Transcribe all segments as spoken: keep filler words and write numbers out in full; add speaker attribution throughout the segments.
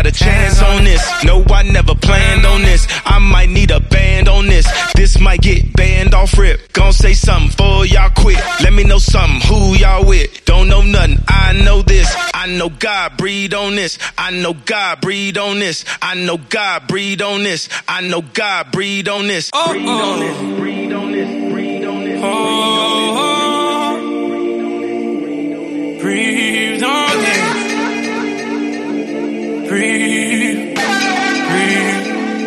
Speaker 1: a chance on this. No, I never planned on this. I might need a band on this. This might get banned off rip. Gon' say something for y'all quit. Let me know something, who y'all with. Don't know nothing, I know this. I know God breathe on this. I know God breathe on this. I know God breathe on this. I know God breathe on this.
Speaker 2: Oh,
Speaker 1: breathe
Speaker 2: oh.
Speaker 1: on this. Breathe on this. Breathe on this.
Speaker 2: Oh, breathe on this. Breathe, breathe.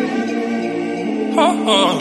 Speaker 2: Oh, oh.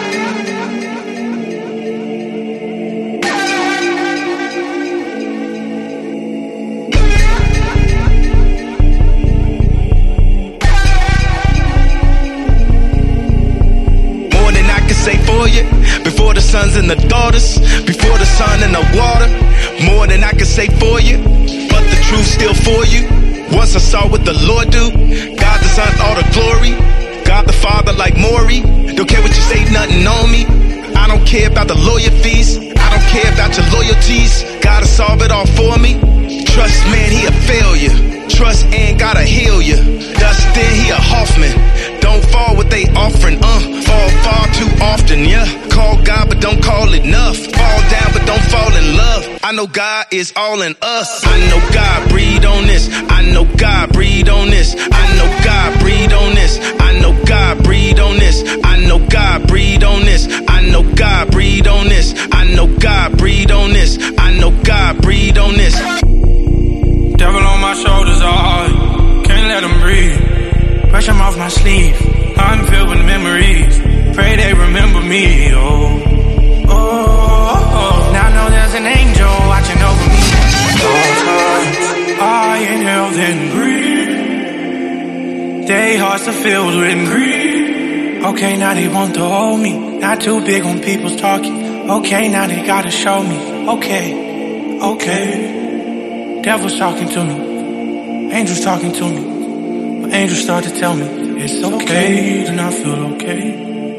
Speaker 1: Say for you, before the sons and the daughters, before the sun and the water, more than I can say for you, but the truth still for you. Once I saw what the Lord do, God the Son all the glory, God the Father like Maury. Don't care what you say, nothing on me. I don't care about the lawyer fees, I don't care about your loyalties. Gotta solve it all for me. Trust man, he a failure. Trust ain't gotta heal you. Dustin, he a Hoffman. Don't fall what they offering, uh, fall far too often, yeah. Call God, but don't call it enough. Fall down, but don't fall in love. I know God is all in us. I know God breathe on this. I know God breathe on this. I know God breathe on this. I know God breathe on this. I know God breathe on this. I know God breathe on this. I know God breathe on this. I know God breathe on this.
Speaker 2: Devil on my shoulders, oh, can't let him breathe. Brush him off my sleeve, I'm filled with memories. Pray they remember me, oh, oh, oh. Now I know there's an angel watching over me. All times, I inhale then breathe. They hearts are filled with greed. Okay, now they want to hold me. Not too big on people's talking. Okay, now they gotta show me. Okay, okay. Devil's talking to me, angels talking to me. My angels start to tell me it's okay, and I feel okay.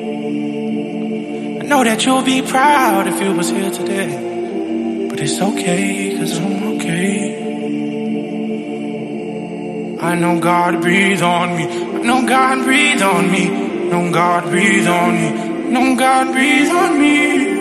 Speaker 2: I know that you'll be proud if you was here today, but it's okay, cause I'm okay. I know God breathe on me. I know God breathe on me. I know God breathe on me. I know God breathe on me.